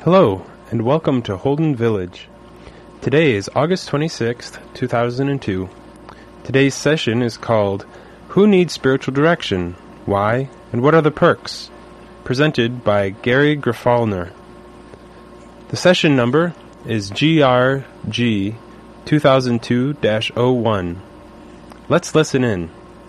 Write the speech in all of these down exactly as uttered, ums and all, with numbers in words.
Hello, and welcome to Holden Village. Today is August twenty-sixth, two thousand two. Today's session is called Who Needs Spiritual Direction? Why? And What Are the Perks? Presented by Gary Grafalner. The session number is G R G two thousand two dash oh one. Let's listen in.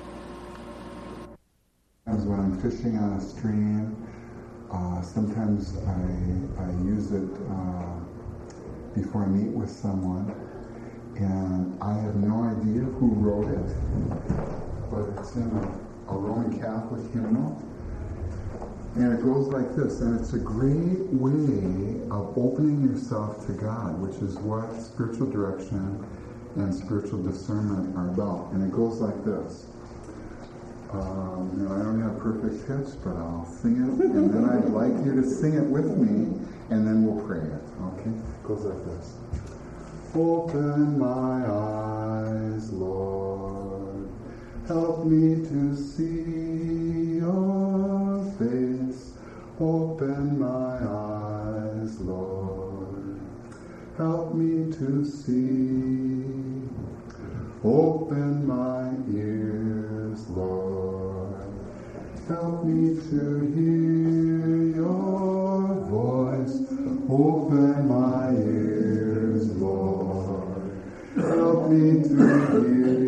When I'm fishing on a stream, uh, sometimes I, I use it uh, before I meet with someone, and I have no idea who wrote it, but it's in a, a Roman Catholic hymnal, and it goes like this, and it's a great way of opening yourself to God, which is what spiritual direction and spiritual discernment are about, and it goes like this. Um, you know, I don't have perfect pitch, but I'll sing it, and then I'd like you to sing it with me, and then we'll pray it, okay? It goes like this. Open my eyes, Lord, help me to see your face. Open my eyes, Lord, help me to see. Open my ears, Lord, help me to hear your voice. Open my ears, Lord, help me to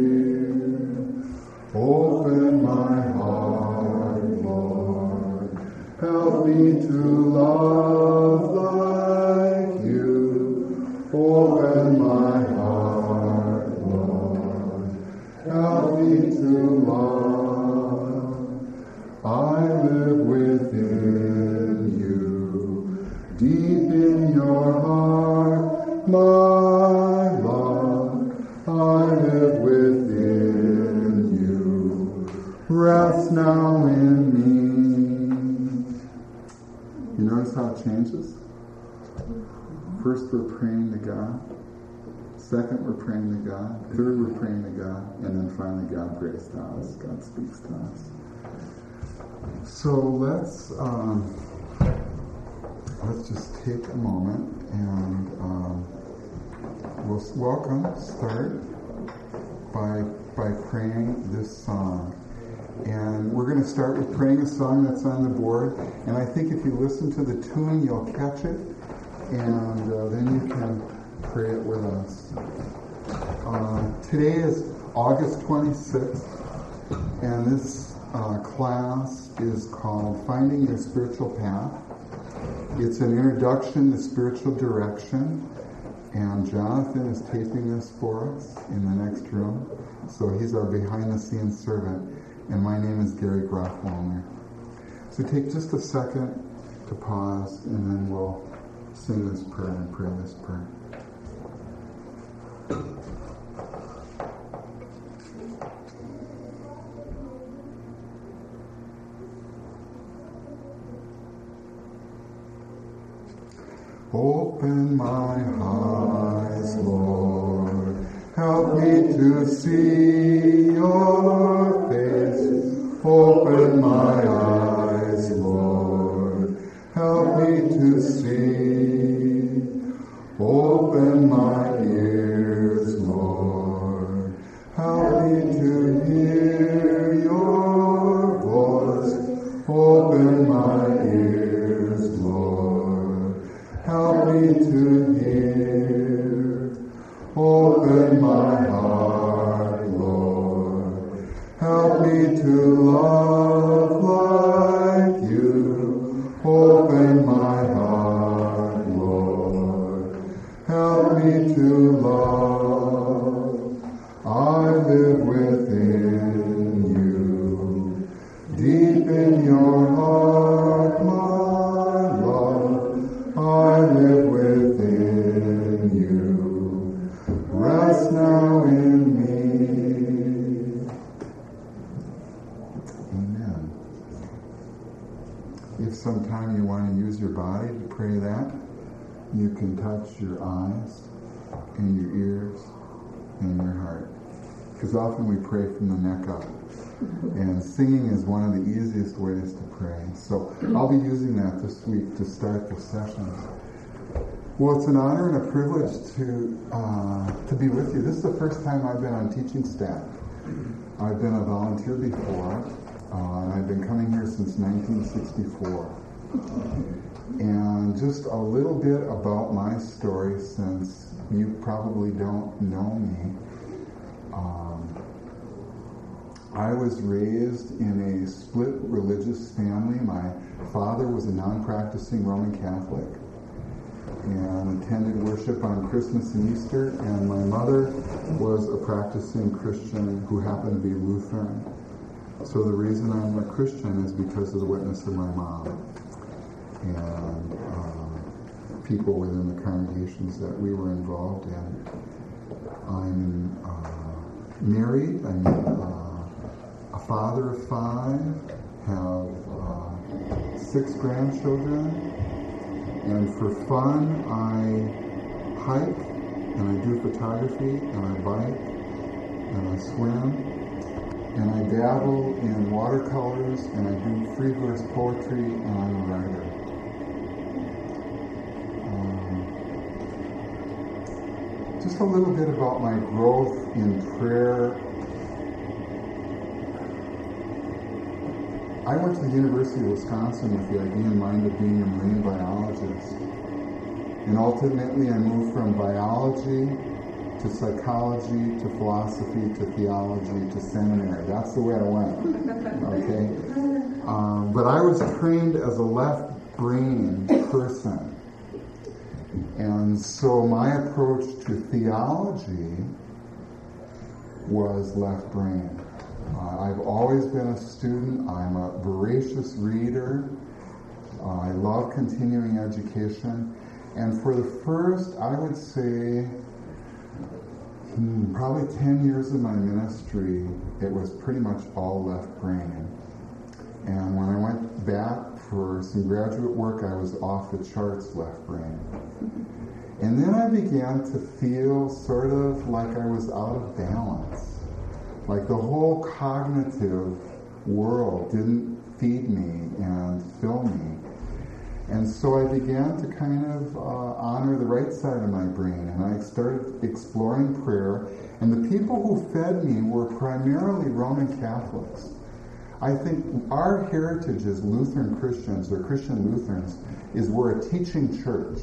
hear. Open my heart, Lord, help me to love like you. Open my heart, Lord, help me to love. I live within you, deep in your heart, my love. I live within you, rest now in me. You notice how it changes? First we're praying to God. Second, we're praying to God. Third, we're praying to God. And then finally, God prays to us. God speaks to us. So let's um, let's just take a moment and um, we'll welcome, start by by praying this song. And we're going to start with praying a song that's on the board. And I think if you listen to the tune, you'll catch it. And uh, then you can pray it with us. Uh, today is August twenty-sixth, and this uh, class is called Finding Your Spiritual Path. It's an introduction to spiritual direction, and Jonathan is taping this for us in the next room. So he's our behind-the-scenes servant, and my name is Gary Grafalner. So take just a second to pause, and then we'll sing this prayer and pray this prayer. Open my eyes, Lord, help me to see your face. Open my eyes, Lord, help me to see. Open my ears, Lord, help me to hear your voice. Open my ears, Lord, help me to hear. Open my heart, Lord, help me to love like you. Open my heart, Lord, help me to love. I live within you, deep in your heart, my love. I live within you, rest now in me. Amen. If sometime you want to use your body to pray that, you can touch your eyes and your ears and your heart. Because often we pray from the neck up. And singing is one of the easiest ways to pray. So I'll be using that this week to start the sessions. Well, it's an honor and a privilege to uh, to be with you. This is the first time I've been on teaching staff. I've been a volunteer before, uh, and I've been coming here since nineteen sixty-four. And just a little bit about my story, since you probably don't know me. Um, I was raised in a split religious family. My father was a non-practicing Roman Catholic and attended worship on Christmas and Easter, and my mother was a practicing Christian who happened to be Lutheran. So the reason I'm a Christian is because of the witness of my mom and uh, people within the congregations that we were involved in. I'm uh, married. I'm uh, a father of five, have uh, six grandchildren. And for fun, I hike, and I do photography, and I bike, and I swim, and I dabble in watercolors, and I do free verse poetry, and I'm a writer. Um, just a little bit about my growth in prayer. I went to the University of Wisconsin with the idea in mind of being a marine biologist. And ultimately I moved from biology to psychology to philosophy to theology to seminary. That's the way I went. Okay? Um, but I was trained as a left-brain person. And so my approach to theology was left-brain. Uh, I've always been a student. I'm a voracious reader. Uh, I love continuing education. And for the first, I would say, hmm, probably ten years of my ministry, it was pretty much all left brain. And when I went back for some graduate work, I was off the charts left brain. And then I began to feel sort of like I was out of balance. Like the whole cognitive world didn't feed me and fill me. And so I began to kind of uh, honor the right side of my brain, and I started exploring prayer. And the people who fed me were primarily Roman Catholics. I think our heritage as Lutheran Christians, or Christian Lutherans, is we're a teaching church.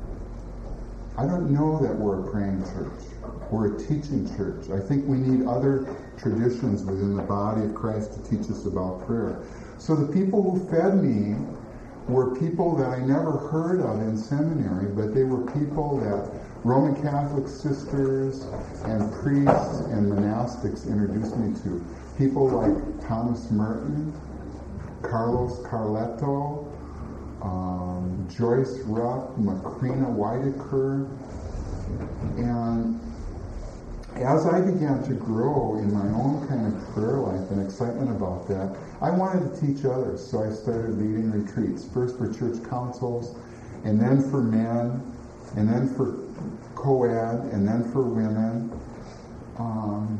I don't know that we're a praying church. We're a teaching church. I think we need other traditions within the body of Christ to teach us about prayer. So the people who fed me were people that I never heard of in seminary, but they were people that Roman Catholic sisters and priests and monastics introduced me to. People like Thomas Merton, Carlos Carleto, um, Joyce Rupp, Macrina Whitaker. And as I began to grow in my own kind of prayer life and excitement about that, I wanted to teach others. So I started leading retreats, first for church councils, and then for men, and then for co-ed, and then for women. Um,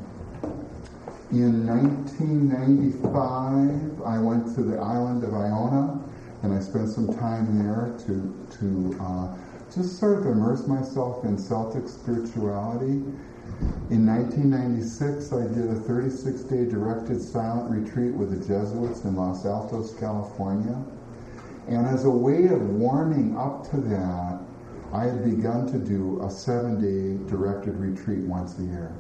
in nineteen ninety-five, I went to the island of Iona, and I spent some time there to, to uh, just sort of immerse myself in Celtic spirituality. In nineteen ninety-six, I did a thirty-six day directed silent retreat with the Jesuits in Los Altos, California. And as a way of warming up to that, I had begun to do a seven day directed retreat once a year.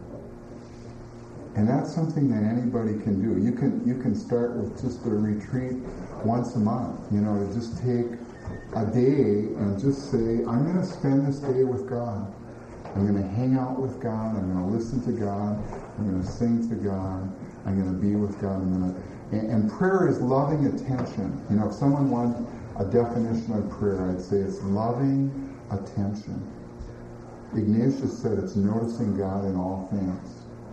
And that's something that anybody can do. You can you can start with just a retreat once a month, you know, to just take a day and just say, I'm going to spend this day with God. I'm going to hang out with God. I'm going to listen to God. I'm going to sing to God. I'm going to be with God. I'm going to, and, and prayer is loving attention. You know, if someone wanted a definition of prayer, I'd say it's loving attention. Ignatius said it's noticing God in all things.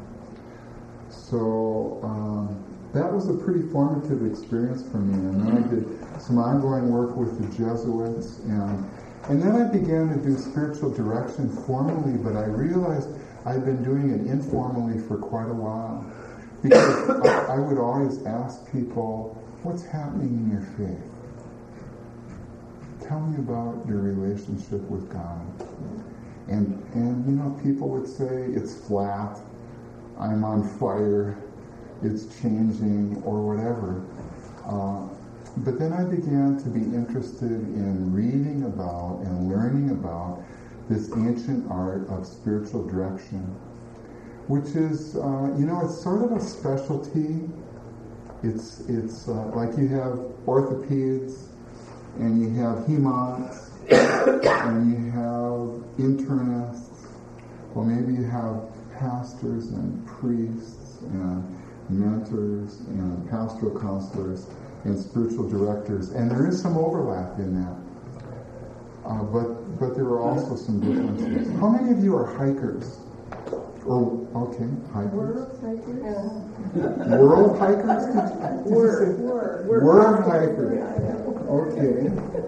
So um, that was a pretty formative experience for me. And then I did some ongoing work with the Jesuits, and And then I began to do spiritual direction formally, but I realized I'd been doing it informally for quite a while. Because I, I would always ask people, what's happening in your faith? tell me about your relationship with God. And, and you know, people would say it's flat, I'm on fire, it's changing, or whatever. Uh, but then I began to be interested in reading about and learning about this ancient art of spiritual direction, which is, uh, you know, it's sort of a specialty. It's it's uh, like you have orthopeds, and you have hemonts, and you have internists, or maybe you have pastors and priests and mentors and pastoral counselors and spiritual directors, and there is some overlap in that. Uh, but but there are also some differences. How many of you are hikers? Or okay, hikers. World hikers. World hikers? Did, did Word, you say? word, Word, word hikers. Okay.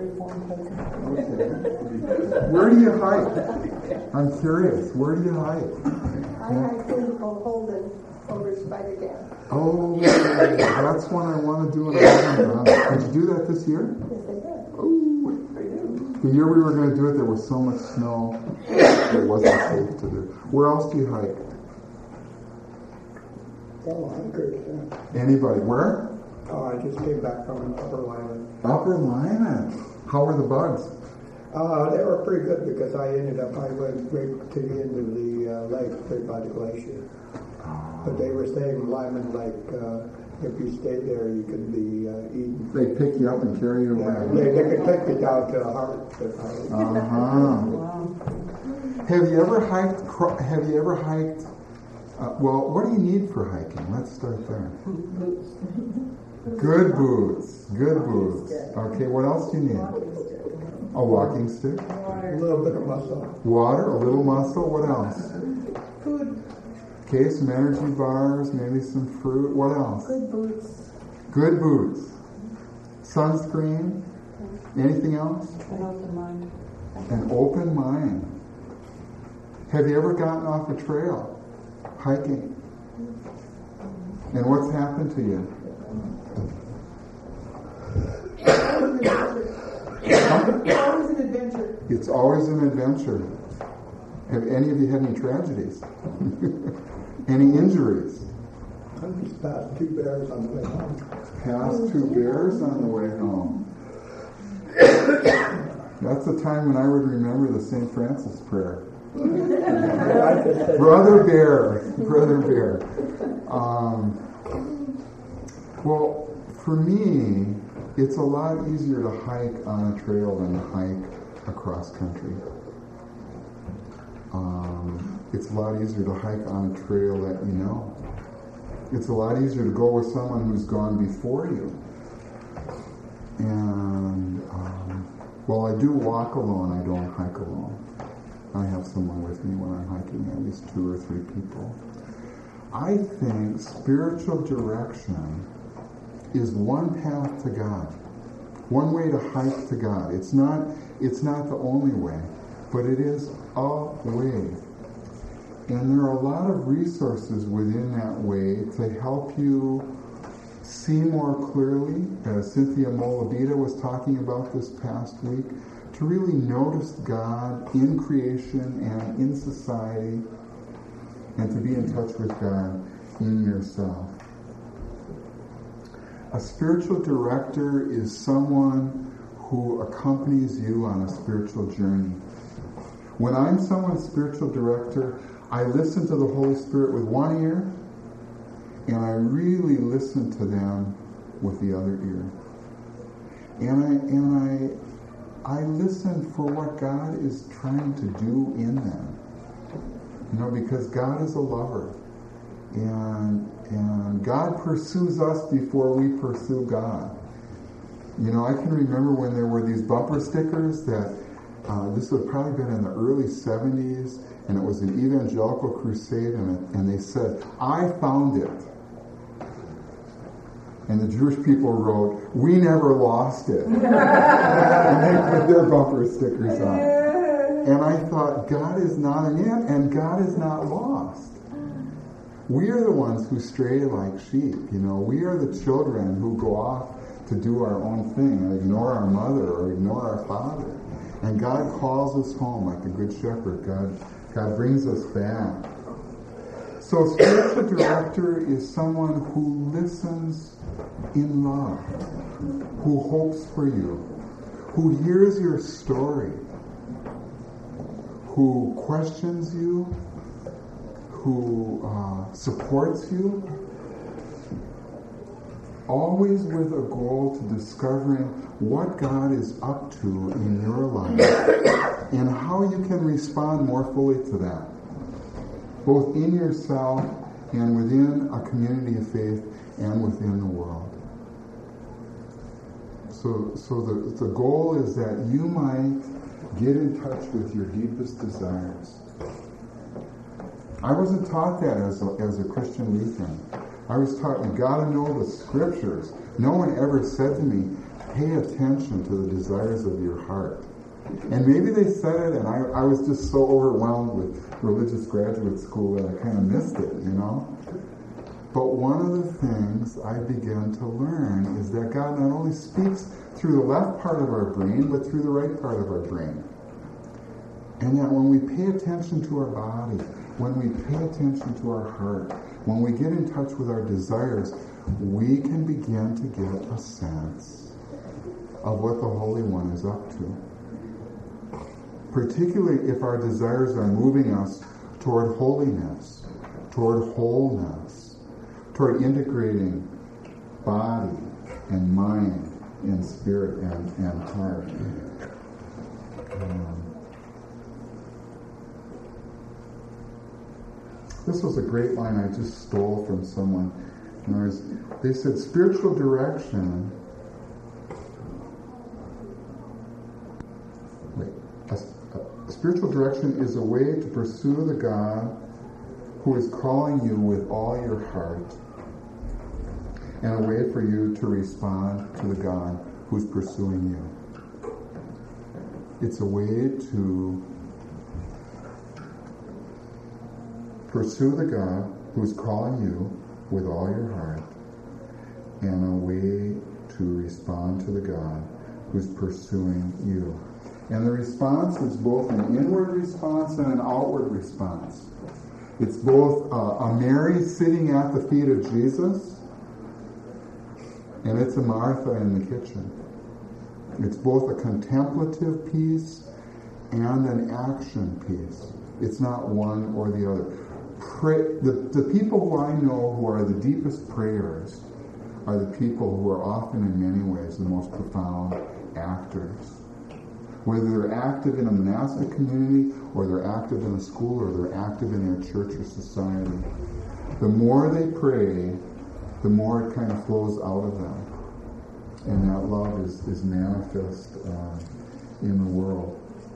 Okay. Where do you hike? I'm curious. Where do you hike? I hike in Holden over Spider Dam. Oh, that's one I want to do in Holden. Did you do that this year? Yes, I did. Oh. The year we were going to do it, there was so much snow, it wasn't safe to do. Where else do you hike? Oh, I'm good. Yeah. Anybody? Where? Oh, I just came back from Upper Lyman. Upper Lyman. How were the bugs? Uh, they were pretty good because I ended up, I went right to the end of the uh, lake, right by the glacier. Oh. But they were saying Lyman Lake, uh, if you stay there, you can be uh, eaten. They pick you up and carry you Yeah, away. they, they could take you down to Hart. Uh-huh. Wow. Have you ever hiked, cro- have you ever hiked, uh, well, what do you need for hiking? Let's start there. Boots. Good boots. Good boots. Okay, what else do you need? A walking stick. A little bit of muscle. Water, a little muscle. What else? Food. Okay, some energy bars, maybe some fruit. What else? Good boots. Good boots. Sunscreen. Anything else? An open mind. An open mind. Have you ever gotten off a trail hiking? And what's happened to you? Always an adventure. It's always an adventure. Have any of you had any tragedies? Any injuries? I just passed two bears on the way home. Passed two bears on the way home. That's the time when I would remember the Saint Francis prayer. Brother Bear, Brother Bear. Um, well, for me, it's a lot easier to hike on a trail than to hike across country. Um, it's a lot easier to hike on a trail that you know. It's a lot easier to go with someone who's gone before you. And um, while I do walk alone, I don't hike alone. I have someone with me when I'm hiking, at least two or three people. I think spiritual direction is one path to God, one way to hike to God. It's not, it's not the only way, but it is a way. And there are a lot of resources within that way to help you see more clearly, as Cynthia Molabita was talking about this past week, to really notice God in creation and in society, and to be in touch with God in yourself. A spiritual director is someone who accompanies you on a spiritual journey. When I'm someone's spiritual director, I listen to the Holy Spirit with one ear, and I really listen to them with the other ear. And I and I I listen for what God is trying to do in them. You know, because God is a lover. And and God pursues us before we pursue God. You know, I can remember when there were these bumper stickers that uh, this would have probably been in the early seventies, and it was an evangelical crusade, and, it, and they said, "I found it." And the Jewish people wrote, "We never lost it." And they put their bumper stickers on. And I thought, God is not an it, and God is not lost. We are the ones who stray like sheep, you know. We are the children who go off to do our own thing and ignore our mother or ignore our father. And God calls us home like the Good Shepherd. God, God brings us back. So a spiritual director is someone who listens in love, who hopes for you, who hears your story, who questions you, who uh, supports you, always with a goal to discovering what God is up to in your life and how you can respond more fully to that, both in yourself and within a community of faith and within the world. So, so the, the goal is that you might get in touch with your deepest desires. I wasn't taught that as a, as a Christian Lutheran. I was taught, you got to know the scriptures. No one ever said to me, pay attention to the desires of your heart. And maybe they said it, and I, I was just so overwhelmed with religious graduate school that I kind of missed it, you know? But one of the things I began to learn is that God not only speaks through the left part of our brain, but through the right part of our brain. And that when we pay attention to our body, when we pay attention to our heart, when we get in touch with our desires, we can begin to get a sense of what the Holy One is up to. Particularly if our desires are moving us toward holiness, toward wholeness, toward integrating body and mind and spirit and, and heart. Um, This was a great line I just stole from someone. In other words, they said spiritual direction. Wait, a, a spiritual direction is a way to pursue the God who is calling you with all your heart, and a way for you to respond to the God who's pursuing you. It's a way to pursue the God who's calling you with all your heart, and a way to respond to the God who's pursuing you. And the response is both an inward response and an outward response. It's both uh, a Mary sitting at the feet of Jesus, and it's a Martha in the kitchen. It's both a contemplative piece and an action piece. It's not one or the other. Pray, the, the people who I know who are the deepest prayers are the people who are often in many ways the most profound actors. Whether they're active in a monastic community, or they're active in a school, or they're active in their church or society, the more they pray, the more it kind of flows out of them. And that love is, is manifest uh, in the world.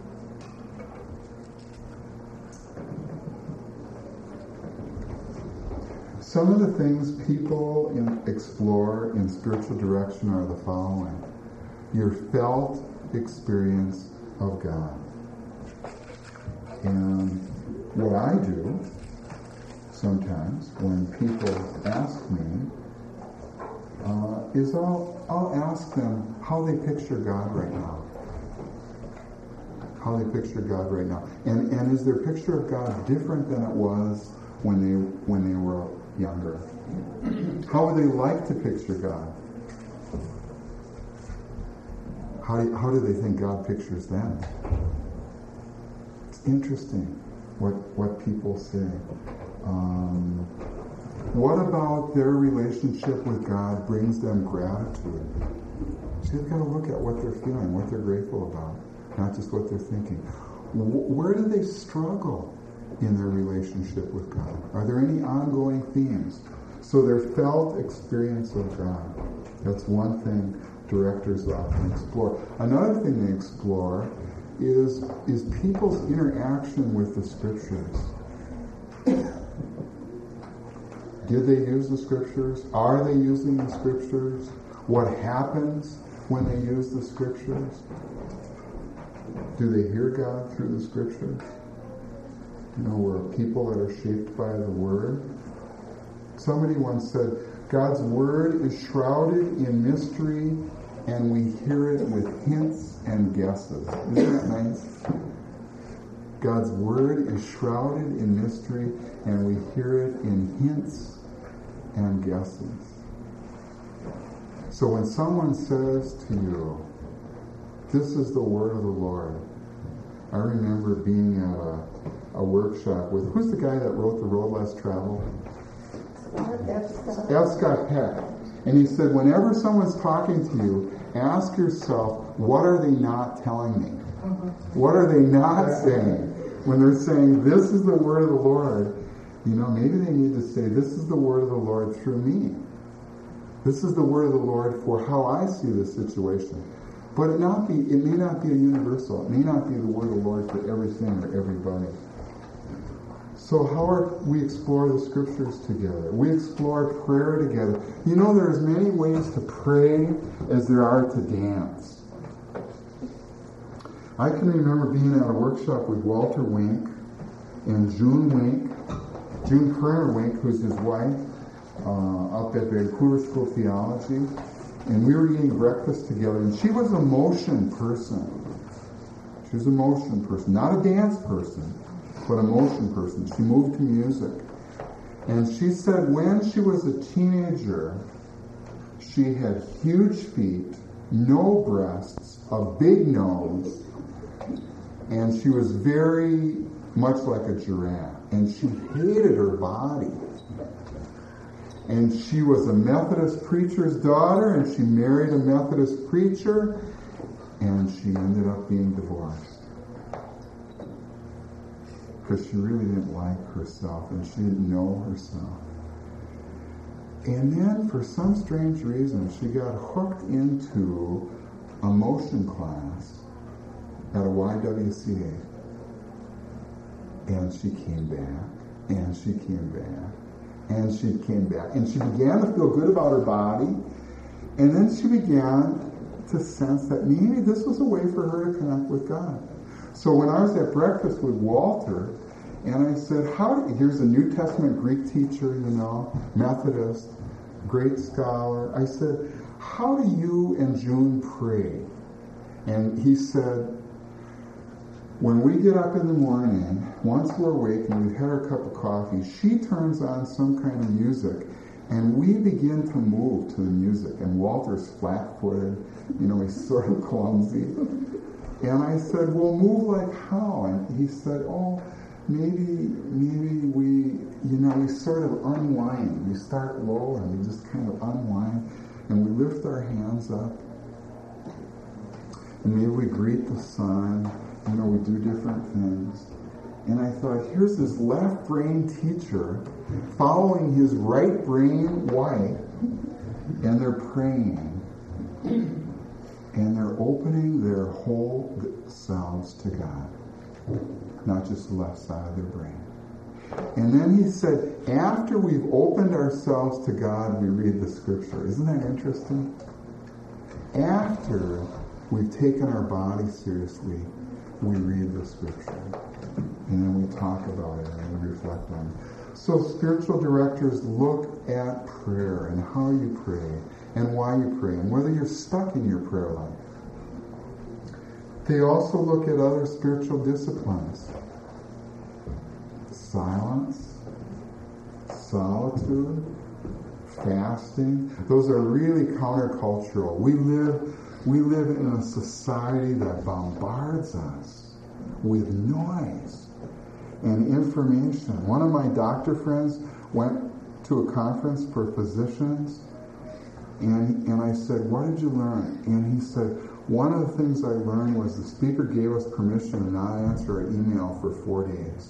Some of the things people in, explore in spiritual direction are the following. Your felt experience of God. And what I do sometimes when people ask me uh, is I'll, I'll ask them how they picture God right now. How they picture God right now. And, and is their picture of God different than it was when they when they were younger? How would they like to picture God? How do, how do they think God pictures them? It's interesting what what people say. Um, what about their relationship with God brings them gratitude? So you've got to look at what they're feeling, what they're grateful about, not just what they're thinking. W- where do they struggle in their relationship with God? Are there any ongoing themes? So their felt experience of God. That's one thing directors often explore. Another thing they explore is, is people's interaction with the scriptures. Did they use the scriptures? Are they using the scriptures? What happens when they use the scriptures? Do they hear God through the scriptures? You know, we're people that are shaped by the Word. Somebody once said, God's word is shrouded in mystery, and we hear it with hints and guesses. Isn't that nice? God's word is shrouded in mystery, and we hear it in hints and guesses. So when someone says to you, this is the word of the Lord, I remember being at a, a workshop with, who's the guy that wrote The Road Less Traveled? F. Scott Peck. And he said, whenever someone's talking to you, ask yourself, what are they not telling me? What are they not saying? When they're saying, this is the word of the Lord, you know, maybe they need to say, this is the word of the Lord through me. This is the word of the Lord for how I see this situation. But it not be, it may not be a universal. It may not be the word of the Lord for everything or everybody. So how are we explore the scriptures together? We explore prayer together. You know, there are as many ways to pray as there are to dance. I can remember being at a workshop with Walter Wink and June Wink, June Kerner Wink, who's his wife, uh, up at Vancouver School of Theology, and we were eating breakfast together, and she was a motion person. She was a motion person, not a dance person, but a motion person. She moved to music. And she said when she was a teenager, she had huge feet, no breasts, a big nose, and she was very much like a giraffe. And she hated her body. And she was a Methodist preacher's daughter, and she married a Methodist preacher, and she ended up being divorced. Because she really didn't like herself, and she didn't know herself. And then, for some strange reason, she got hooked into a motion class at a Y W C A. And she came back, and she came back, and she came back. And she began to feel good about her body, and then she began to sense that maybe this was a way for her to connect with God. So when I was at breakfast with Walter, and I said, "How? Do, here's a New Testament Greek teacher, you know, Methodist, great scholar." I said, "How do you and June pray?" And he said, when we get up in the morning, once we're awake and we've had our cup of coffee, she turns on some kind of music, and we begin to move to the music. And Walter's flat-footed, you know, he's sort of clumsy. And I said, "Well, move like how?" And he said, "Oh, maybe, maybe we, you know, we sort of unwind. We start low and we just kind of unwind, and we lift our hands up, and maybe we greet the sun. You know, we do different things." And I thought, here's this left brain teacher following his right brain wife, and they're praying. And they're opening their whole selves to God, not just the left side of their brain. And then he said, after we've opened ourselves to God, we read the scripture. Isn't that interesting? After we've taken our body seriously, we read the scripture. And then we talk about it and we reflect on it. So spiritual directors look at prayer and how you pray and why you pray and whether you're stuck in your prayer life. They also look at other spiritual disciplines. Silence, solitude, fasting. Those are really countercultural. We live, we live in a society that bombards us with noise and information. One of my doctor friends went to a conference for physicians, and, and I said, "What did you learn?" And he said, "One of the things I learned was the speaker gave us permission to not answer an email for four days.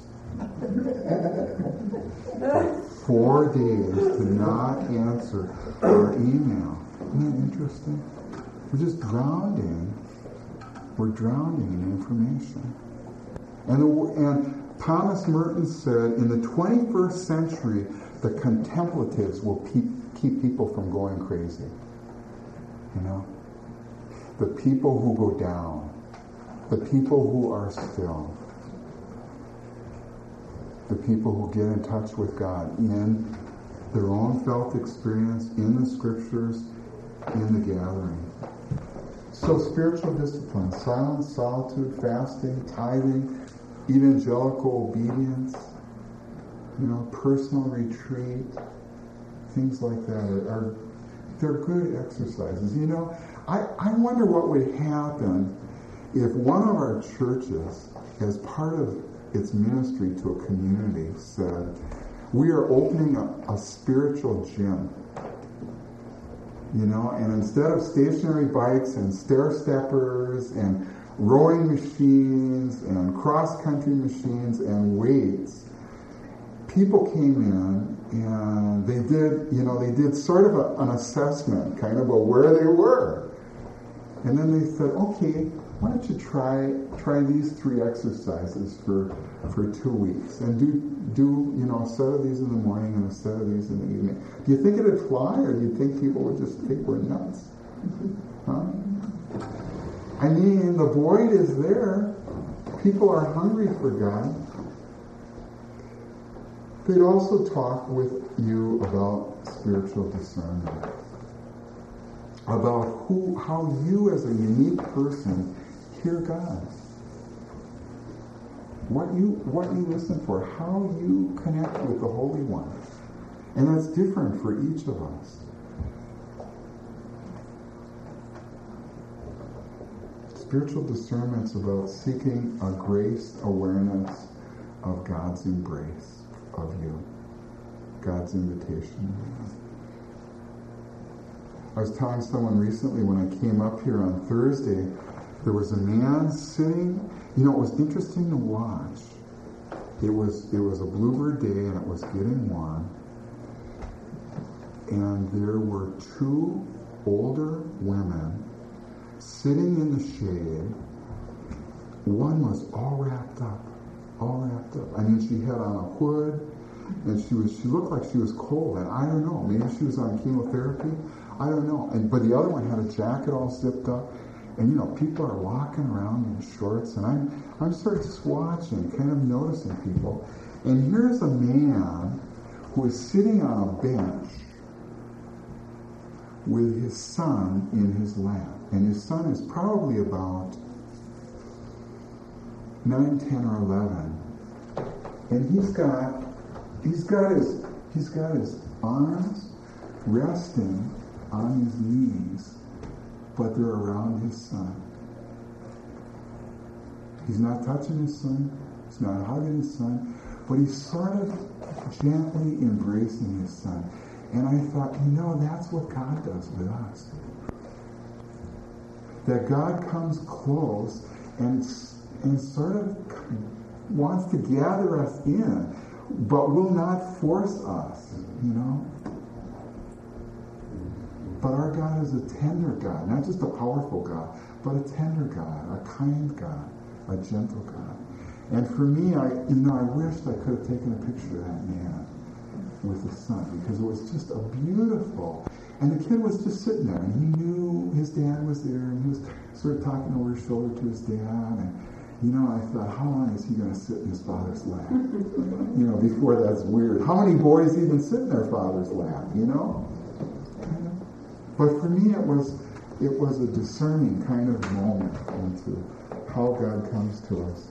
For four days to not answer our email." Isn't that interesting? We're just drowning. We're drowning in information. And, the, and Thomas Merton said, in the twenty-first century, the contemplatives will keep, keep people from going crazy. You know? The people who go down. The people who are still. The people who get in touch with God in their own felt experience in the scriptures, in the gathering. So spiritual discipline, silence, solitude, fasting, tithing, evangelical obedience, you know, personal retreat, things like that are, are they're good exercises. You know, I, I wonder what would happen if one of our churches, as part of its ministry to a community, said, we are opening a, a spiritual gym. You know, and instead of stationary bikes and stair-steppers and rowing machines and cross-country machines and weights, people came in and they did, you know, they did sort of a, an assessment, kind of a where they were. And then they said, okay, why don't you try try these three exercises for for two weeks and do do you know a set of these in the morning and a set of these in the evening. Do you think it'd fly, or do you think people would just think we're nuts? Huh? I mean, the void is there. People are hungry for God. They'd also talk with you about spiritual discernment, about who, how you as a unique person hear God, what you what you listen for, how you connect with the Holy One, and that's different for each of us. Spiritual discernment's about seeking a grace awareness of God's embrace of you, God's invitation. I was telling someone recently when I came up here on Thursday, there was a man sitting, you know, it was interesting to watch. It was it was a bluebird day and it was getting warm. And there were two older women sitting in the shade. One was all wrapped up, all wrapped up. I mean, she had on a hood, and she was she looked like she was cold. And I don't know, maybe she was on chemotherapy. I don't know. And but the other one had a jacket all zipped up, and you know, people are walking around in shorts, and I'm I'm sort of just watching, kind of noticing people. And here's a man who is sitting on a bench with his son in his lap. And his son is probably about nine, ten, or eleven. And he's got he's got his he's got his arms resting on his knees, but they're around his son. He's not touching his son, he's not hugging his son, but he's sort of gently embracing his son. And I thought, you know, that's what God does with us. That God comes close and, and sort of wants to gather us in, but will not force us, you know. But our God is a tender God, not just a powerful God, but a tender God, a kind God, a gentle God. And for me, I, you know, I wished I could have taken a picture of that man with his son, because it was just a beautiful. And the kid was just sitting there, and he knew his dad was there, and he was sort of talking over his shoulder to his dad. And you know, I thought, how long is he going to sit in his father's lap? You know, before that's weird. How many boys even sit in their father's lap? You know. But for me, it was it was a discerning kind of moment into how God comes to us.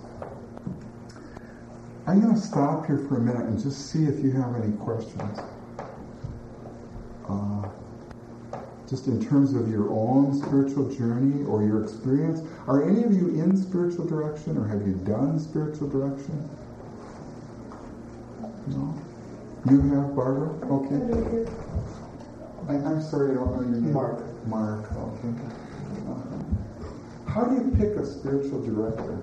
I'm going to stop here for a minute and just see if you have any questions. Uh, just in terms of your own spiritual journey or your experience. Are any of you in spiritual direction, or have you done spiritual direction? No? You have, Barbara? Okay. I, I'm sorry, I don't know your name. Mark. Mark, okay. Uh, how do you pick a spiritual director?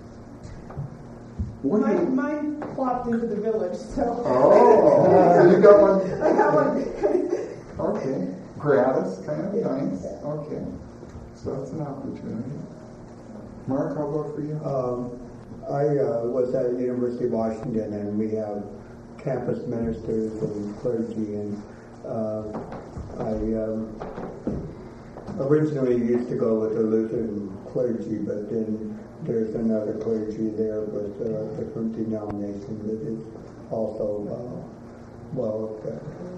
What do you... Mine, mine plopped into the village, so. Oh, so you got one? I got one. Okay. Gratis, kind of nice. Okay. So that's an opportunity. Mark, how about for you? Um, I uh, was at the University of Washington, and we have campus ministers and clergy, and uh, I um, originally used to go with the Lutheran clergy, but then there's another clergy there with a different denomination that is also uh, well, uh,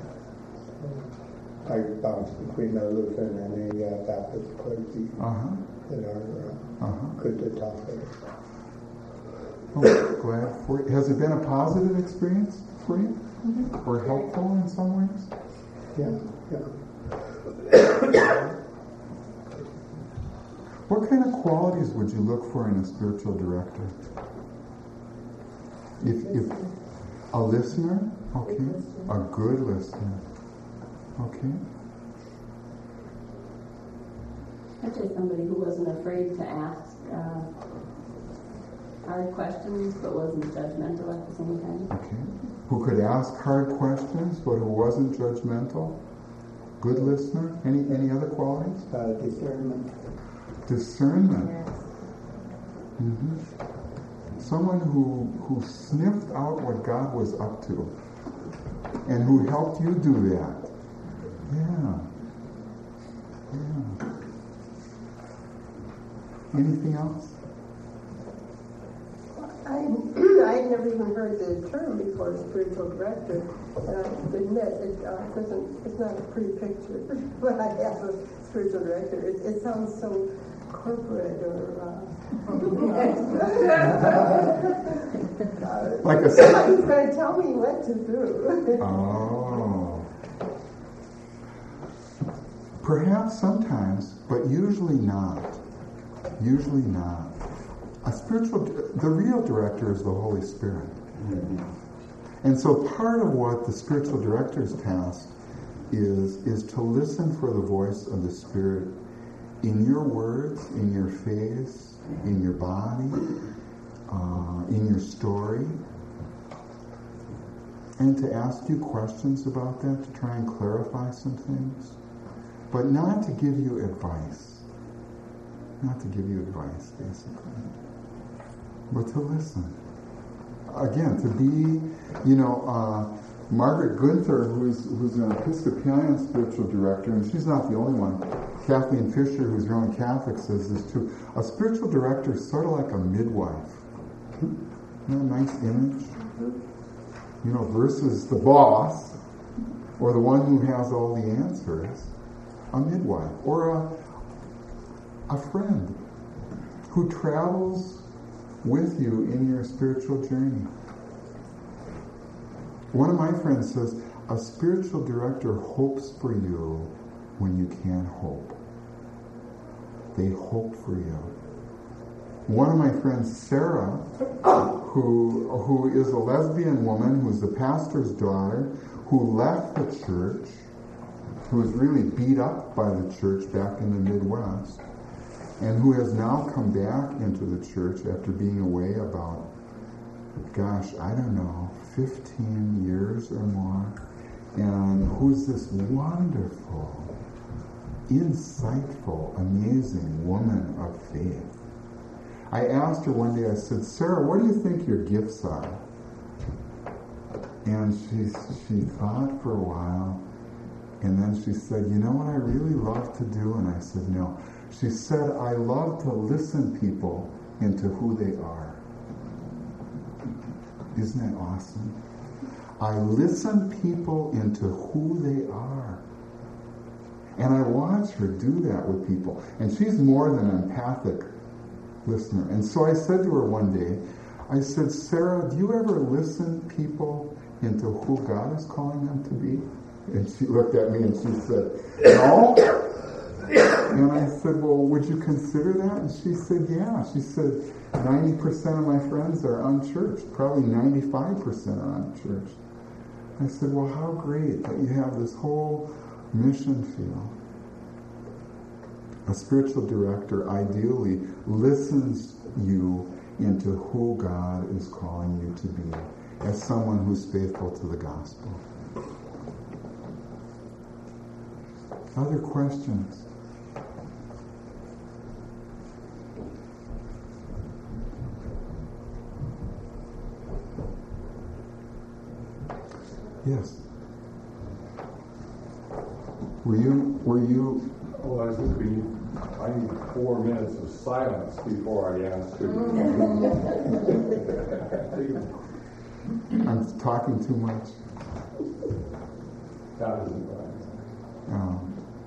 I bounced between the Lutheran and the uh, Baptist clergy Uh-huh. that are uh, Uh-huh. good to talk with. Oh, glad for you. Has it been a positive experience for you? Mm-hmm. Or helpful in some ways? Yeah, yeah. What kind of qualities would you look for in a spiritual director? If, if a listener, okay, a good listener, okay. Actually, somebody who wasn't afraid to ask uh, hard questions, but wasn't judgmental at the same time. Okay. Who could ask hard questions, but who wasn't judgmental. Good listener. Any any other qualities? Uh, discernment. Discernment. Yes. Mm-hmm. Someone who who sniffed out what God was up to, and who helped you do that. Yeah. Yeah. Anything else? I I had never even heard the term before, spiritual director, and I admit it uh, doesn't. It's not a pretty picture what I have of spiritual director. It, it sounds so corporate or. Uh, Like a. Somebody's going to tell me what to do. Oh. Perhaps sometimes, but usually not. Usually not. A spiritual, the real director is the Holy Spirit. Mm-hmm. And so part of what the spiritual director's task is, is to listen for the voice of the Spirit in your words, in your face, in your body, uh, in your story, and to ask you questions about that, to try and clarify some things, but not to give you advice. Not to give you advice, basically, but to listen. Again, to be, you know, uh, Margaret Gunther, who's who's an Episcopalian spiritual director, and she's not the only one. Kathleen Fisher, who's Roman Catholic, says this too. A spiritual director is sort of like a midwife. Isn't that a nice image? You know, versus the boss, or the one who has all the answers, a midwife, or a a friend who travels with you in your spiritual journey. One of my friends says, a spiritual director hopes for you when you can't hope. They hope for you. One of my friends, Sarah, who who is a lesbian woman, who's the pastor's daughter, who left the church, who was really beat up by the church back in the Midwest, and who has now come back into the church after being away about, gosh, I don't know, fifteen years or more, and who's this wonderful, insightful, amazing woman of faith. I asked her one day, I said, Sarah, what do you think your gifts are? And she, she thought for a while, and then she said, you know what I really love to do? And I said, no. She said, I love to listen people into who they are. Isn't that awesome? I listen people into who they are. And I watch her do that with people. And she's more than an empathic listener. And so I said to her one day, I said, Sarah, do you ever listen people into who God is calling them to be? And she looked at me and she said, no. And I said, well, would you consider that? And she said, yeah. She said, ninety percent of my friends are unchurched. Probably ninety-five percent are unchurched. I said, well, how great that you have this whole mission field. A spiritual director ideally listens you into who God is calling you to be as someone who's faithful to the gospel. Other questions? Yes. Were you, were you... Well, I was just being, I need four minutes of silence before I answer. I'm talking too much. God isn't blind. Um,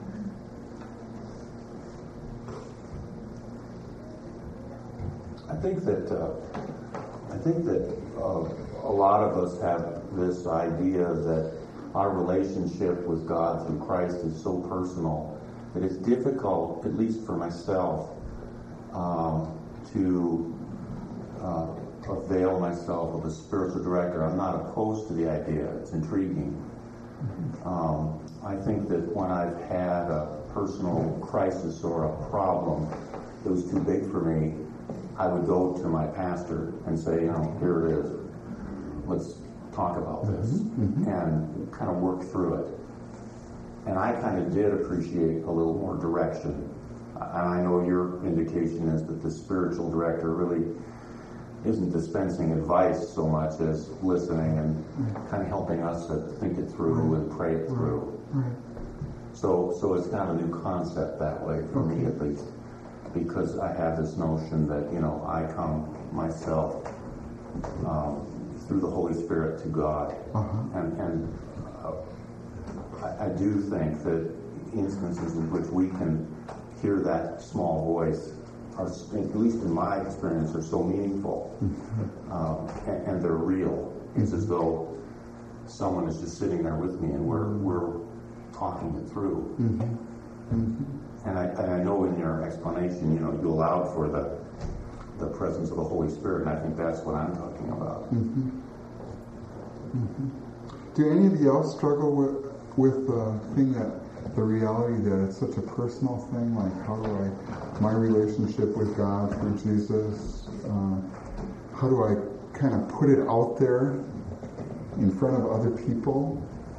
I think that uh, I think that uh, a lot of us have this idea that our relationship with God through Christ is so personal that it's difficult, at least for myself, um, to uh, avail myself of a spiritual director. I'm not opposed to the idea. It's intriguing. Um, I think that when I've had a personal crisis or a problem that was too big for me, I would go to my pastor and say, you know, here it is. Let's talk about this Mm-hmm. and kind of work through it. And I kind of did appreciate a little more direction. And I know your indication is that the spiritual director really isn't dispensing advice so much as listening and kind of helping us to think it through and pray it through. right. So, so it's kind of a new concept that way for me at least, because I have this notion that, you know, I come myself um, through the Holy Spirit to God, Uh-huh. and and uh, I, I do think that instances in which we can hear that small voice are, at least in my experience, are so meaningful, um, and, and they're real. It's as though someone is just sitting there with me, and we're we're talking it through. Mm-hmm. Mm-hmm. And I, and I know in your explanation, you know, you allowed for the the presence of the Holy Spirit, and I think that's what I'm talking about. Mm-hmm. Mm-hmm. Do any of you else struggle with with the thing that the reality that it's such a personal thing? Like, how do I, my relationship with God through Jesus, uh, how do I kind of put it out there in front of other people?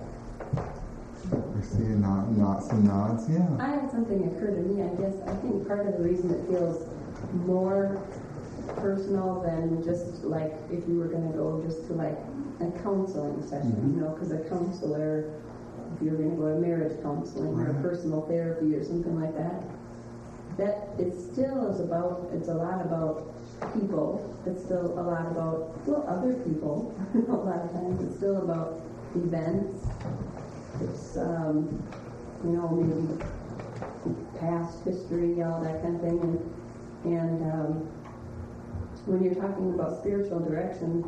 I see nod, nod, some nods, yeah. I had something occur to me, I guess. I think part of the reason it feels more personal than just like if you were going to go just to like a counseling session, Mm-hmm. you know, because a counselor, if you're going to go to marriage counseling or Right. personal therapy or something like that, that it still is about, it's a lot about people. It's still a lot about, well, other people. A lot of times it's still about events. It's, um, you know, maybe past history, all that kind of thing. And, and um, when you're talking about spiritual direction,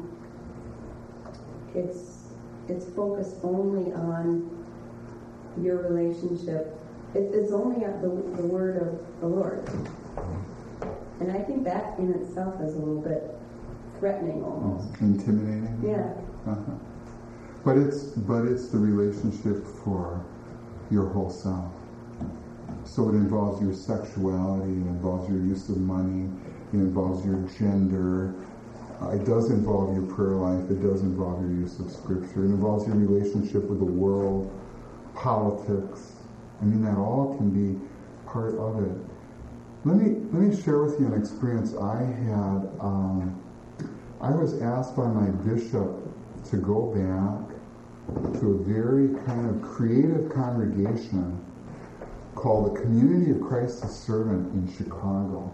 it's it's focused only on your relationship. It, it's only at the, the word of the Lord. And I think that in itself is a little bit threatening almost. Intimidating? Yeah. Uh-huh. But it's but it's the relationship for your whole self. So it involves your sexuality, it involves your use of money, it involves your gender, uh, it does involve your prayer life, it does involve your use of scripture, it involves your relationship with the world, politics. I mean, that all can be part of it. Let me let me share with you an experience I had. Um, I was asked by my bishop to go back to a very kind of creative congregation called the Community of Christ the Servant in Chicago.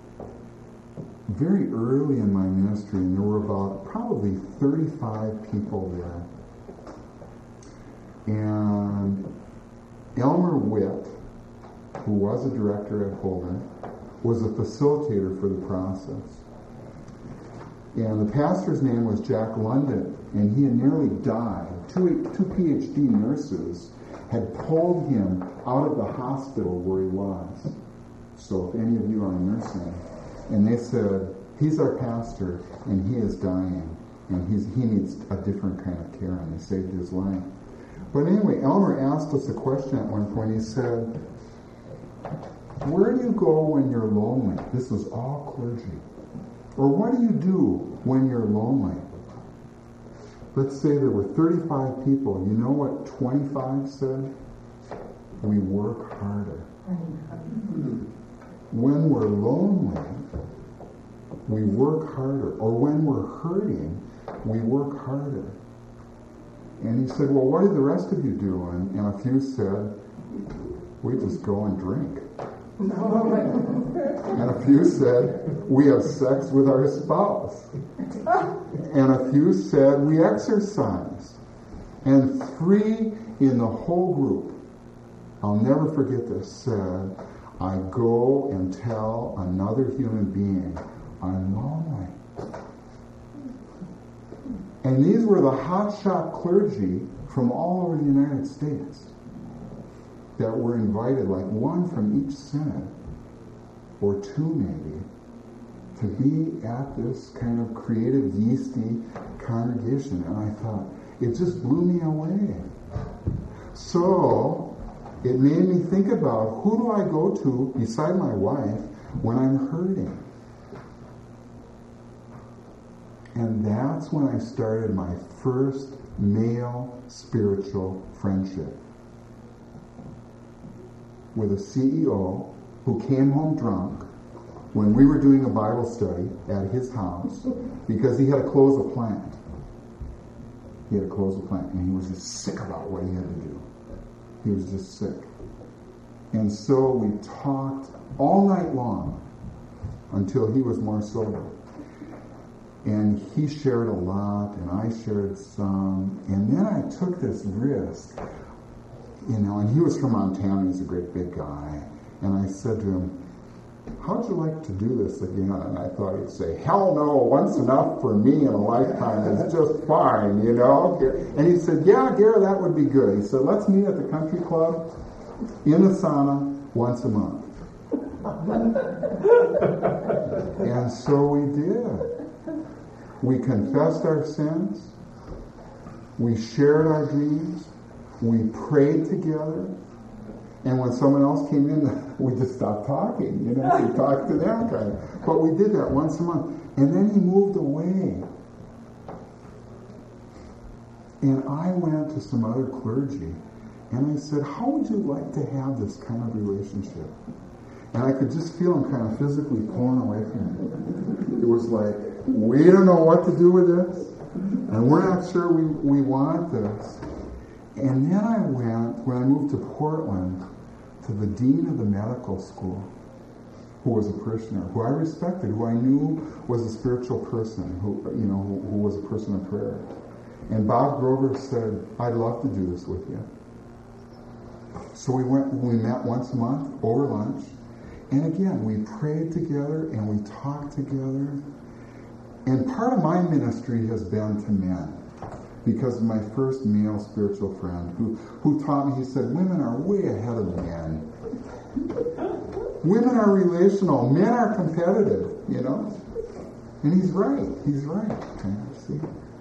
Very early in my ministry, and there were about probably thirty-five people there. And Elmer Witt, who was a director at Holden, was a facilitator for the process. And the pastor's name was Jack London, and he had nearly died. Two, two PhD nurses had pulled him out of the hospital where he was. So if any of you are nursing, and they said, he's our pastor, and he is dying, and he's, he needs a different kind of care, and they saved his life. But anyway, Elmer asked us a question at one point. He said, where do you go when you're lonely? This was all clergy. Or what do you do when you're lonely? Let's say there were thirty-five people. You know what twenty-five said? We work harder. When we're lonely, we work harder. Or when we're hurting, we work harder. And he said, well, what do the rest of you do? And, and a few said, we just go and drink. And a few said, we have sex with our spouse. And a few said, we exercise. And three in the whole group, I'll never forget this, said, I go and tell another human being I'm lonely. And these were the hotshot clergy from all over the United States that were invited, like one from each synod, or two maybe, to be at this kind of creative, yeasty congregation. And I thought, it just blew me away. So it made me think about, who do I go to beside my wife when I'm hurting? And that's when I started my first male spiritual friendship with a C E O who came home drunk when we were doing a Bible study at his house because he had to close a plant. He had to close a plant, and he was just sick about what he had to do. He was just sick. And so we talked all night long until he was more sober. And he shared a lot, and I shared some. And then I took this risk, you know, and he was from Montana. He's a great big guy. And I said to him, how'd you like to do this again? And I thought he'd say, hell no, once enough for me in a lifetime is just fine, you know? And he said, yeah, Gary, that would be good. He said, let's meet at the country club in the sauna once a month. And so we did. We confessed our sins. We shared our dreams. We prayed together. And when someone else came in, we just stopped talking, you know, we talked to them kind of. But we did that once a month. And then he moved away. And I went to some other clergy, and I said, how would you like to have this kind of relationship? And I could just feel him kind of physically pulling away from me. It was like, we don't know what to do with this, and we're not sure we, we want this. And then I went, when I moved to Portland, to the dean of the medical school, who was a parishioner, who I respected, who I knew was a spiritual person, who you know, who, who was a person of prayer. And Bob Grover said, I'd love to do this with you. So we went, we met once a month over lunch, and again, we prayed together and we talked together. And part of my ministry has been to men, because of my first male spiritual friend who, who taught me, he said, women are way ahead of men. Women are relational, men are competitive, you know? And he's right, he's right. See?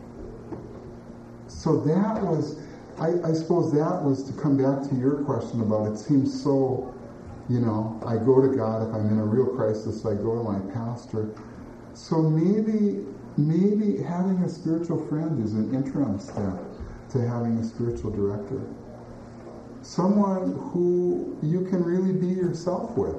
So that was, I, I suppose that was to come back to your question about, it seems so, you know, I go to God, if I'm in a real crisis, I go to my pastor. So maybe maybe having a spiritual friend is an interim step to having a spiritual director. Someone who you can really be yourself with.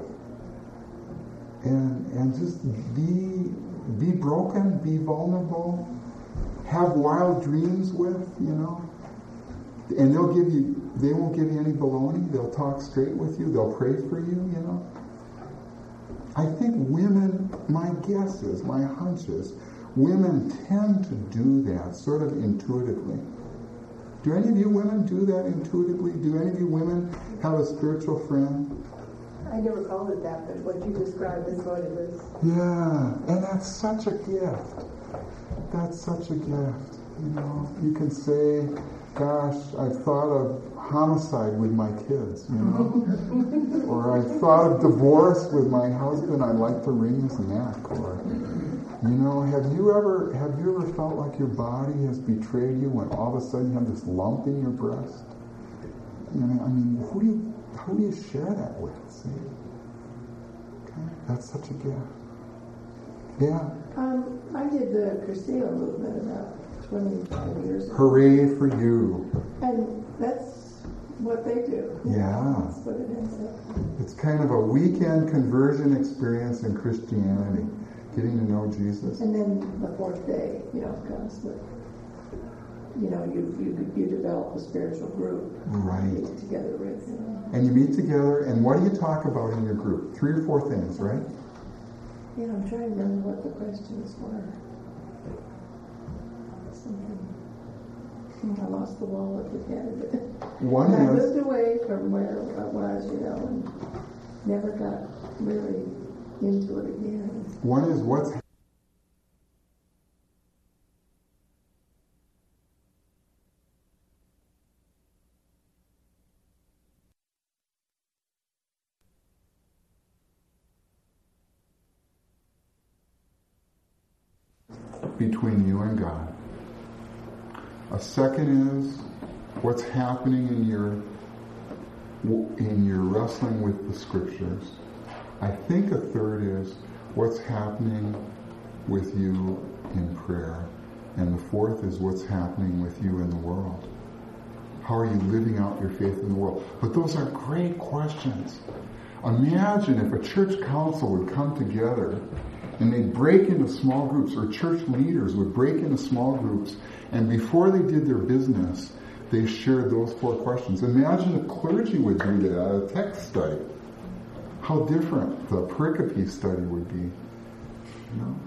And and just be be broken, be vulnerable, have wild dreams with, you know. And they'll give you they won't give you any baloney, they'll talk straight with you, they'll pray for you, you know. I think women, my guess is, my hunch is, women tend to do that sort of intuitively. Do any of you women do that intuitively? Do any of you women have a spiritual friend? I never called it that, but what you described is what it is. Yeah, and that's such a gift. That's such a gift. You know, you can say, gosh, I've thought of homicide with my kids, you know? Or I thought of divorce with my husband, I'd like to wring his neck. Or, you know, have you ever have you ever felt like your body has betrayed you when all of a sudden you have this lump in your breast? You know, I mean, who do you who do you share that with? See? Okay, that's such a gift. Yeah. Um, I did the Cursillo movement about twenty-five years ago. Hooray for you. And that's what they do. Yeah. That's what it ends up. It's kind of a weekend conversion experience in Christianity, getting to know Jesus. And then the fourth day, you know, comes with, you know, you you you develop a spiritual group. Right. You get together with, you know. And you meet together, and what do you talk about in your group? Three or four things, right? Yeah, I'm trying to remember what the questions were. Something. I lost the wallet with Canada. One And I is, moved away from where I was, you know, and never got really into it again. one is what's between you and God. A second is what's happening in your in your wrestling with the scriptures. I think a third is what's happening with you in prayer. And the fourth is what's happening with you in the world. How are you living out your faith in the world? But those are great questions. Imagine if a church council would come together and they'd break into small groups, or church leaders would break into small groups, and before they did their business, they shared those four questions. Imagine if clergy would do that at a text study. How different the pericope study would be. You know?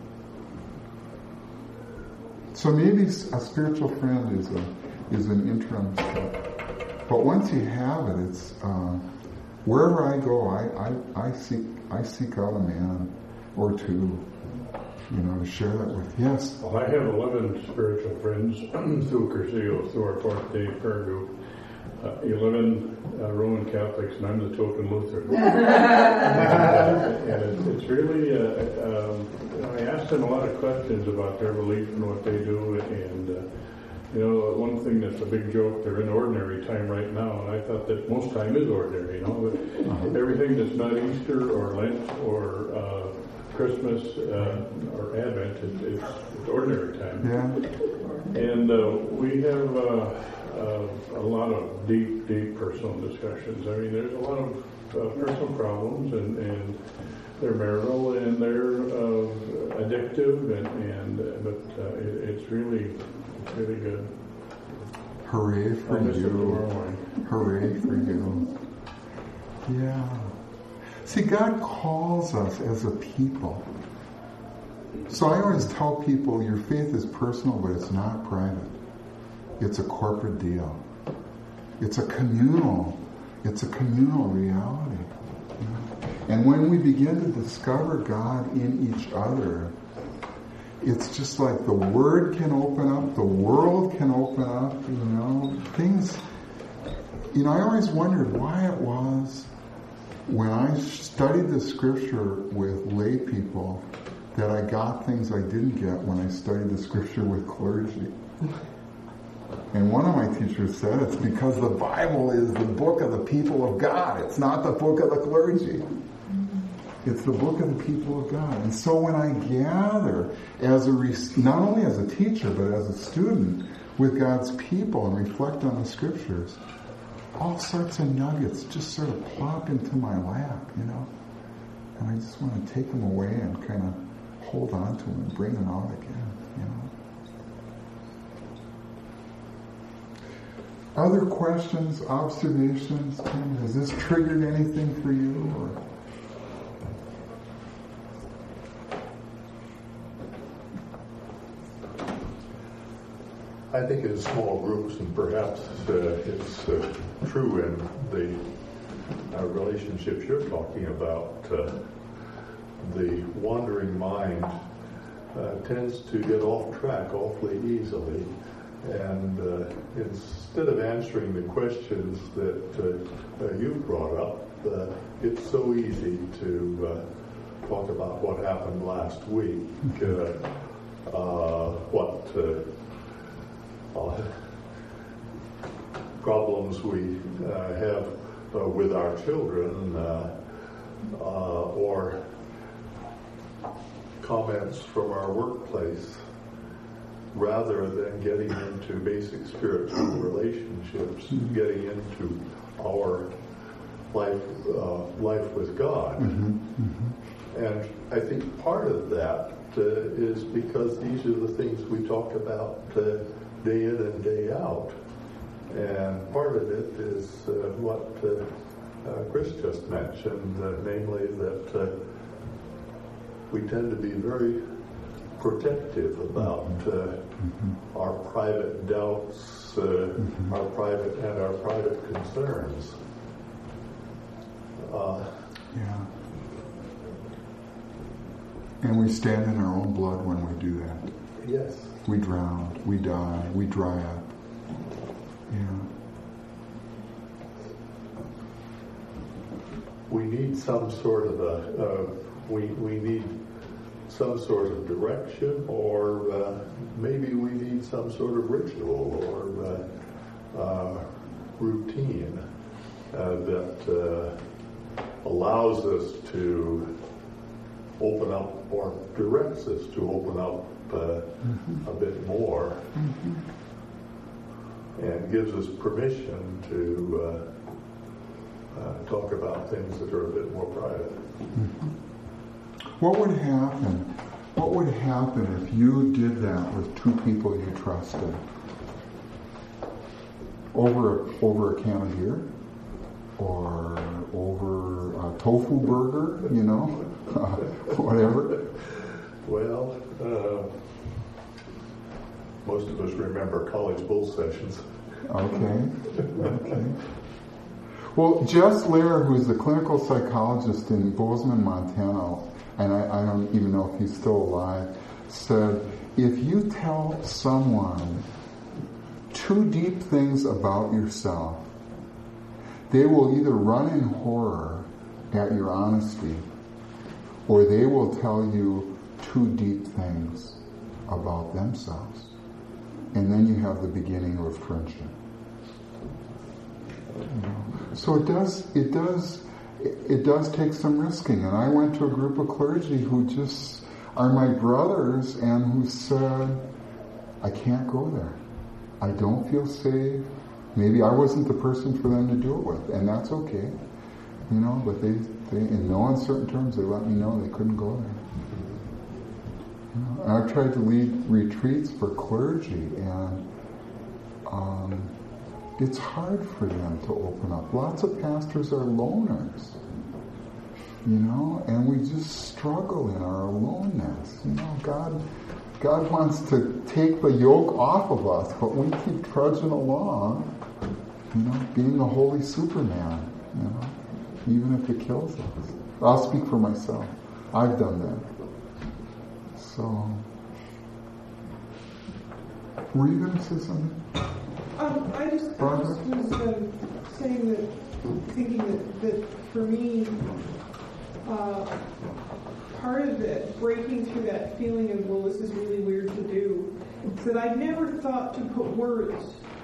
So maybe a spiritual friend is a is an interim step. But once you have it, it's uh, wherever I go, I, I, I seek I seek out a man or two, you know, to share that with. Yes. Well, I have eleven spiritual friends through Cursillo, through our fourth day prayer group. Uh, eleven uh, Roman Catholics, and I'm the token Lutheran. and it, it's really, uh, um, you know, I asked them a lot of questions about their belief and what they do, and uh, you know, one thing that's a big joke, they're in ordinary time right now, and I thought that most time is ordinary, you know, but uh-huh. everything that's not Easter or Lent or uh, Christmas uh, or Advent, it, it's, it's ordinary time. Yeah. And uh, we have uh, uh, a lot of deep, deep personal discussions. I mean, there's a lot of uh, personal problems, and, and they're marital, and they're uh, addictive, and, and uh, but uh, it, it's really, it's really good. Hooray for I'll miss it tomorrow you. morning. Hooray for you. Yeah. See, God calls us as a people. So I always tell people your faith is personal, but it's not private. It's a corporate deal. It's a communal, it's a communal reality. And when we begin to discover God in each other, it's just like the Word can open up, the world can open up, you know, things. You know, I always wondered why it was when I studied the Scripture with lay people that I got things I didn't get when I studied the Scripture with clergy. And one of my teachers said it's because the Bible is the book of the people of God. It's not the book of the clergy. It's the book of the people of God. And so when I gather, as a not only as a teacher, but as a student with God's people and reflect on the Scriptures, all sorts of nuggets just sort of plop into my lap, you know. And I just want to take them away and kind of hold on to them and bring them out again, you know. Other questions, observations? Has this triggered anything for you? Or? I think in small groups, and perhaps uh, it's uh, true in the uh, relationships you're talking about, uh, the wandering mind uh, tends to get off track awfully easily. And uh, instead of answering the questions that uh, uh, you brought up, uh, it's so easy to uh, talk about what happened last week, uh, uh, what uh, uh, problems we uh, have uh, with our children, uh, uh, or comments from our workplace, rather than getting into basic spiritual relationships, mm-hmm. getting into our life uh, life with God. Mm-hmm. Mm-hmm. And I think part of that uh, is because these are the things we talk about uh, day in and day out. And part of it is uh, what uh, uh, Chris just mentioned, uh, namely that uh, we tend to be very protective about uh, mm-hmm. our private doubts, uh, mm-hmm. our private and our private concerns. Uh, yeah. And we stand in our own blood when we do that. Yes. We drown, we die, we dry up. Yeah. We need some sort of a, uh, we, we need some sort of direction, or uh, maybe we need some sort of ritual or uh, uh, routine uh, that uh, allows us to open up or directs us to open up uh, mm-hmm. a bit more mm-hmm. and gives us permission to uh, uh, talk about things that are a bit more private. Mm-hmm. What would happen? What would happen if you did that with two people you trusted? Over over a can of beer? Or over a tofu burger, you know? Whatever. Well, uh, most of us remember college bowl sessions. Okay. Okay. Well, Jess Lair, who's the clinical psychologist in Bozeman, Montana, and I, I don't even know if he's still alive, said, if you tell someone two deep things about yourself, they will either run in horror at your honesty, or they will tell you two deep things about themselves. And then you have the beginning of a friendship. You know? So it does, it does, it does take some risking. And I went to a group of clergy who just are my brothers and who said, I can't go there. I don't feel safe. Maybe I wasn't the person for them to do it with, and that's okay. You know, but they, they in no uncertain terms, they let me know they couldn't go there. You know, and I've tried to lead retreats for clergy, and um, it's hard for them to open up. Lots of pastors are loners, you know, and we just struggle in our aloneness. You know, God, God wants to take the yoke off of us, but we keep trudging along, you know, being a holy Superman, you know, even if it kills us. I'll speak for myself. I've done that. So, were you going to say something? Um, I just, I just was um, saying that, thinking that, that for me, uh, part of it, breaking through that feeling of, well, this is really weird to do, is that I never thought to put words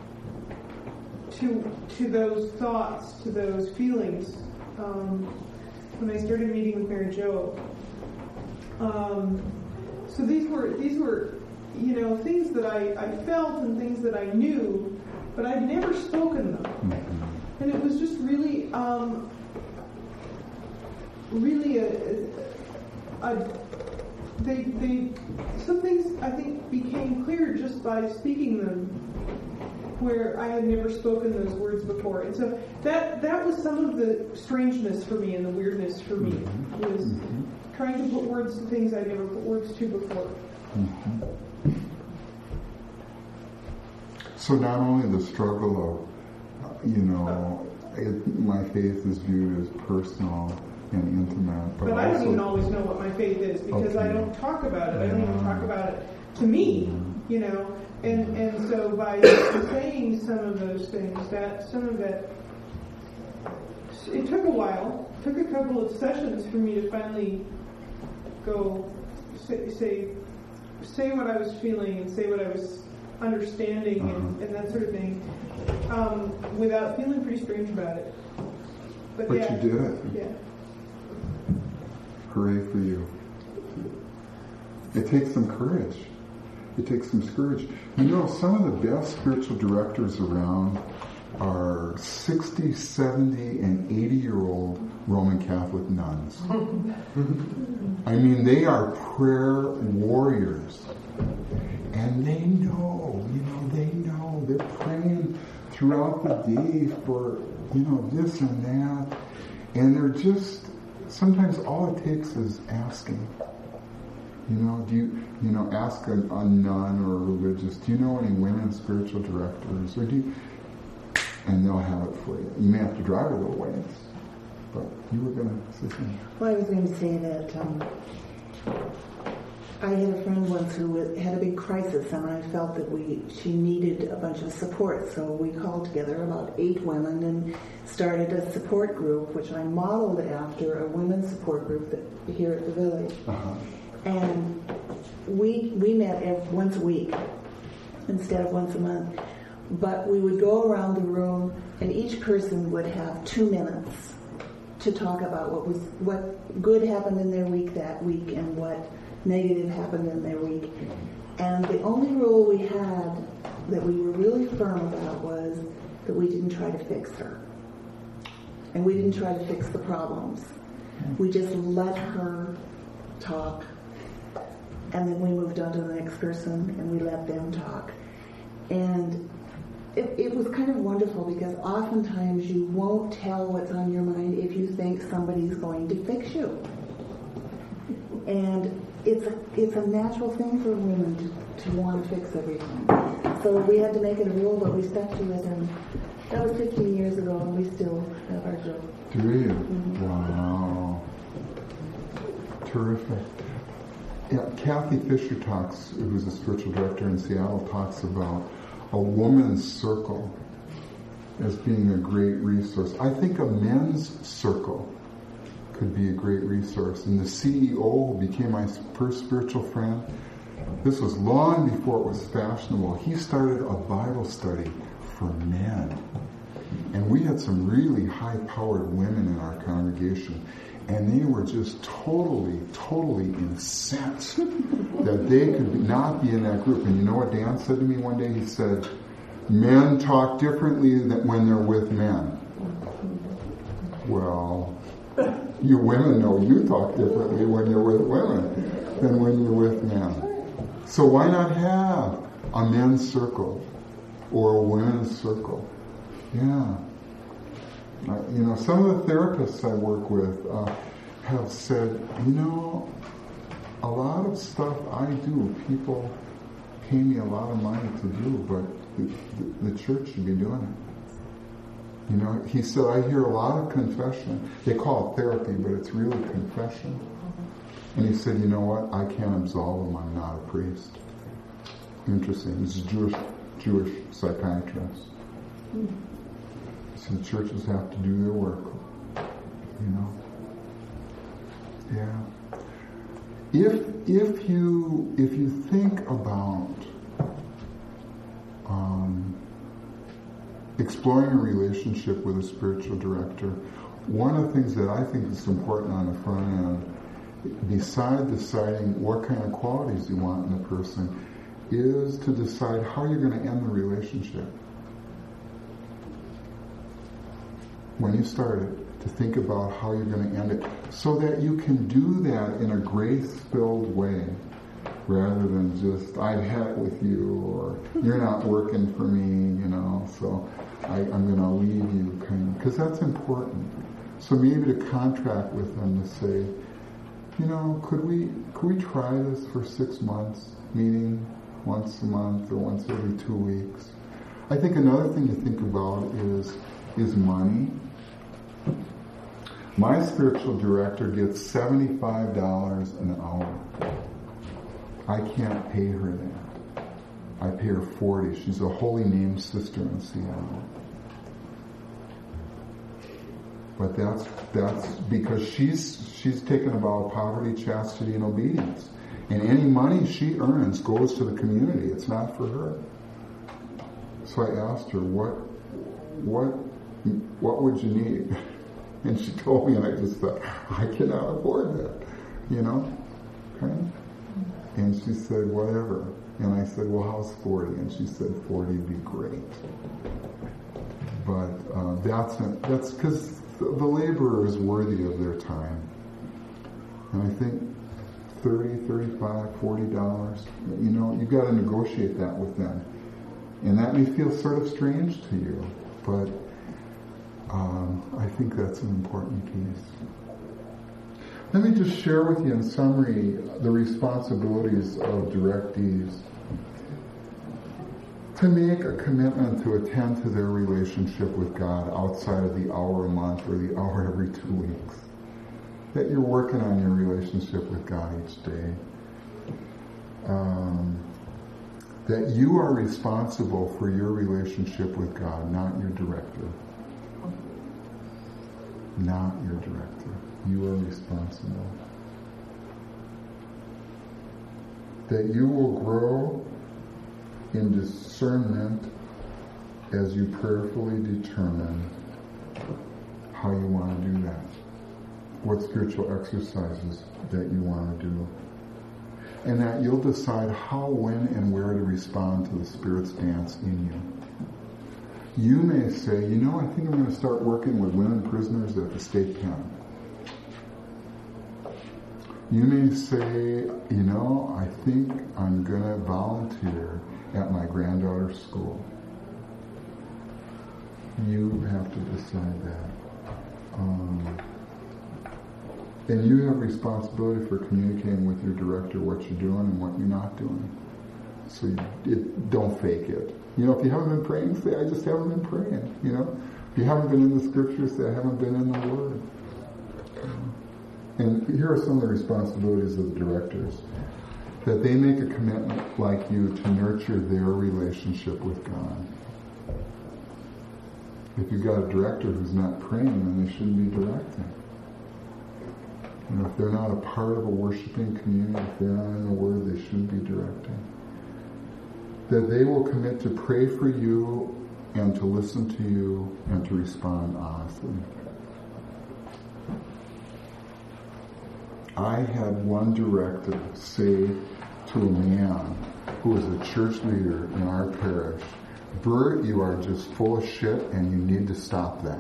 to to those thoughts, to those feelings. Um, when I started meeting with Mary Jo, um, so these were these were, you know, things that I, I felt and things that I knew, but I'd never spoken them, and it was just really, um, really a, a, a they they some things I think became clear just by speaking them, where I had never spoken those words before. And so that that was some of the strangeness for me and the weirdness for me, was mm-hmm. trying to put words to things I never put words to before. Mm-hmm. So not only the struggle of, you know, it, my faith is viewed as personal and intimate, but, but I also, don't even always know what my faith is, because okay. I don't talk about it. I don't even talk about it to me, mm-hmm. you know. And and so by saying some of those things, that some of that, it took a while. It took a couple of sessions for me to finally go say say, say what I was feeling and say what I was understanding uh-huh. and, and that sort of thing, um, without feeling pretty strange about it. But, but yeah, you did it. Yeah. Hooray for you. It takes some courage. It takes some courage. You know, some of the best spiritual directors around are sixty, seventy, and eighty-year-old Roman Catholic nuns. I mean, they are prayer warriors. And they know, you know, they know. They're praying throughout the day for, you know, this and that. And they're just, sometimes all it takes is asking. You know, do you, you know, ask a, a nun or a religious, do you know any women spiritual directors? Or do you, and they'll have it for you. You may have to drive a little ways, but you were going to say something. Well, I was going to say that um, I had a friend once who had a big crisis, and I felt that we she needed a bunch of support. So we called together about eight women and started a support group, which I modeled after a women's support group that, here at the village. Uh-huh. And we we met every, once a week instead of once a month. But we would go around the room, and each person would have two minutes to talk about what was what good happened in their week that week and what negative happened in their week. And the only rule we had that we were really firm about was that we didn't try to fix her. And we didn't try to fix the problems. We just let her talk, and then we moved on to the next person, and we let them talk. And it, it was kind of wonderful, because oftentimes you won't tell what's on your mind if you think somebody's going to fix you. And it's a, it's a natural thing for women to, to want to fix everything. So we had to make it a rule, but we stuck to it, and that was fifteen years ago, and we still have our job. Do you? Mm-hmm. Wow. Terrific. Yeah, Kathy Fisher talks, who's a spiritual director in Seattle, talks about a woman's circle as being a great resource. I think a men's circle could be a great resource. And the C E O who became my first spiritual friend, this was long before it was fashionable. He started a Bible study for men. And we had some really high-powered women in our congregation. And they were just totally, totally incensed that they could be, not be in that group. And you know what Dan said to me one day? He said, men talk differently than when they're with men. Well, you women know you talk differently when you're with women than when you're with men. So why not have a men's circle or a women's circle? Yeah. Uh, you know, some of the therapists I work with uh, have said, you know, a lot of stuff I do, people pay me a lot of money to do, but the, the, the church should be doing it. You know, he said, I hear a lot of confession. They call it therapy, but it's really confession. And he said, you know what, I can't absolve them, I'm not a priest. Interesting. This is a Jewish, Jewish psychiatrist. So the churches have to do their work, you know. Yeah. If if you if you think about um, exploring a relationship with a spiritual director, one of the things that I think is important on the front end, beside deciding what kind of qualities you want in a person, is to decide how you're going to end the relationship. When you start it, to think about how you're going to end it, so that you can do that in a grace-filled way, rather than just, I've had it with you, or you're not working for me, you know, so I, I'm going to leave you, kind of, because that's important. So maybe to contract with them to say, you know, could we could we try this for six months, meeting once a month or once every two weeks? I think another thing to think about is is money. My spiritual director gets seventy-five dollars an hour. I can't pay her that. I pay her forty. She's a holy name sister in Seattle. But that's that's because she's she's taken a vow of poverty, chastity, and obedience. And any money she earns goes to the community. It's not for her. So I asked her, what what what would you need? And she told me, and I just thought, I cannot afford that, you know? Okay? And she said, whatever. And I said, well, how's forty? And she said, forty would be great. But uh, that's that's because the, the laborer is worthy of their time. And I think thirty, thirty-five, forty dollars, you know, you've got to negotiate that with them. And that may feel sort of strange to you, but Um, I think that's an important piece. Let me just share with you in summary the responsibilities of directees. To make a commitment to attend to their relationship with God outside of the hour a month or the hour every two weeks. That you're working on your relationship with God each day. Um, that you are responsible for your relationship with God, not your director. Not your director. You are responsible. That you will grow in discernment as you prayerfully determine how you want to do that. What spiritual exercises that you want to do. And that you'll decide how, when, and where to respond to the Spirit's dance in you. You may say, you know, I think I'm going to start working with women prisoners at the state pen. You may say, you know, I think I'm going to volunteer at my granddaughter's school. You have to decide that. Um, and you have responsibility for communicating with your director what you're doing and what you're not doing. So you, it, don't fake it. You know, if you haven't been praying, say, I just haven't been praying. You know, if you haven't been in the Scriptures, say, I haven't been in the Word. And here are some of the responsibilities of the directors. That they make a commitment like you to nurture their relationship with God. If you've got a director who's not praying, then they shouldn't be directing. You know, if they're not a part of a worshiping community, if they're not in the Word, they shouldn't be directing. That they will commit to pray for you and to listen to you and to respond honestly. I had one director say to a man who was a church leader in our parish, Bert, you are just full of shit and you need to stop that.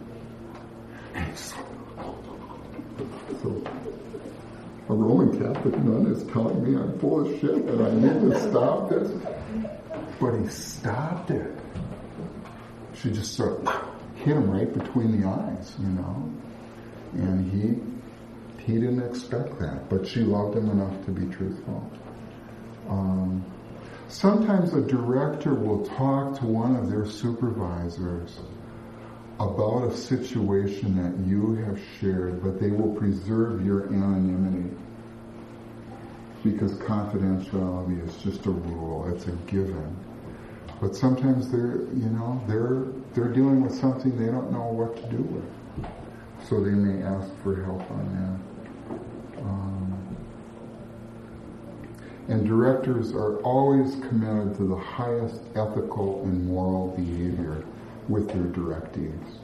So, a Roman Catholic nun is telling me I'm full of shit and I need to stop this. But he stopped it. She just sort of hit him right between the eyes, you know. And he he didn't expect that, but she loved him enough to be truthful. Um, sometimes a director will talk to one of their supervisors about a situation that you have shared, but they will preserve your anonymity because confidentiality is just a rule, it's a given. But sometimes they're, you know, they're they're dealing with something they don't know what to do with, so they may ask for help on that. Um, and directors are always committed to the highest ethical and moral behavior with their directees.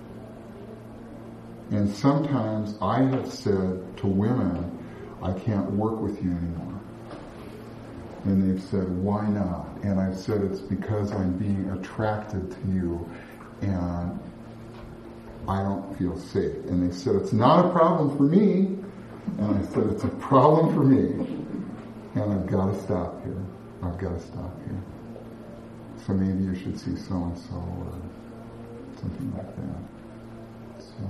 And sometimes I have said to women, I can't work with you anymore. And they've said, why not? And I've said, it's because I'm being attracted to you and I don't feel safe. And they said, it's not a problem for me. And I said, it's a problem for me. And I've got to stop here. I've got to stop here. So maybe you should see so-and-so or something like that. So,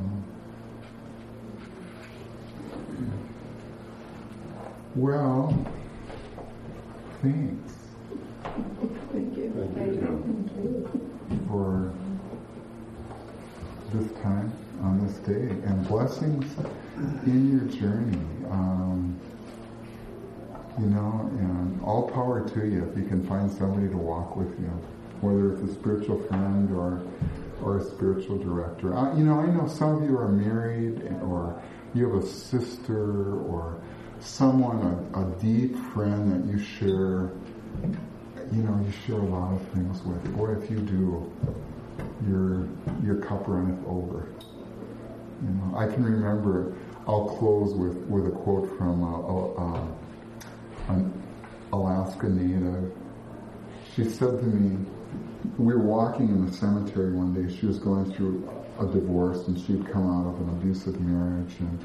well, thanks. Thank you. Thank you. For this time on this day, and blessings in your journey. Um, you know, and all power to you if you can find somebody to walk with you, whether it's a spiritual friend or or a spiritual director. I, you know, I know some of you are married, or you have a sister or someone, a, a deep friend that you share. You know, you share a lot of things with. Boy, if you do, your your cup runneth over. You know, I can remember. I'll close with, with a quote from a, a, a, an Alaska native. She said to me, we were walking in the cemetery one day. She was going through a divorce, and she'd come out of an abusive marriage. And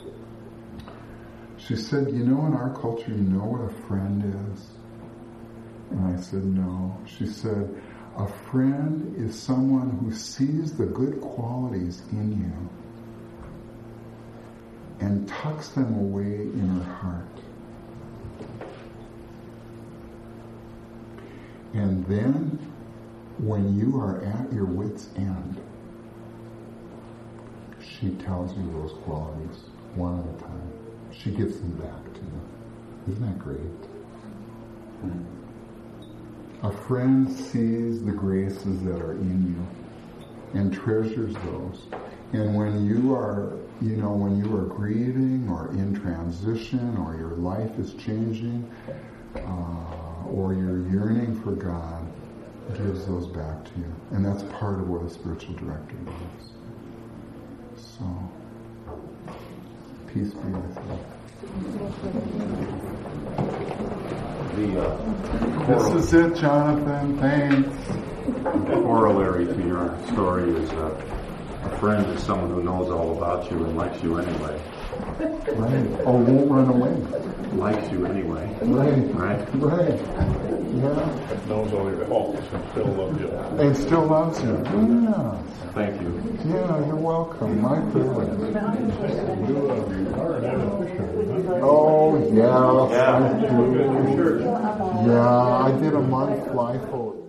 she said, "You know, in our culture, you know what a friend is?" And I said, "No." She said, "A friend is someone who sees the good qualities in you and tucks them away in her heart. And then, when you are at your wit's end, she tells you those qualities one at a time. She gives them back to you. Isn't that great? A friend sees the graces that are in you and treasures those. And when you are, you know, when you are grieving or in transition or your life is changing uh, or you're yearning for God, gives those back to you. And that's part of what a spiritual director does. So, peace be with you. The, uh, this is it, Jonathan. Thanks. The corollary to your story is uh, a friend is someone who knows all about you and likes you anyway. Right. Or won't run away. Likes you anyway. Right. Right? Right. Yeah. Knows all your faults and still loves you. And still loves you. Yeah. Thank you. Yeah, you're welcome. My privilege. You uh, are an avid fisherman, huh? Oh, yeah. Yeah. I do. Yeah, I did a month fly float.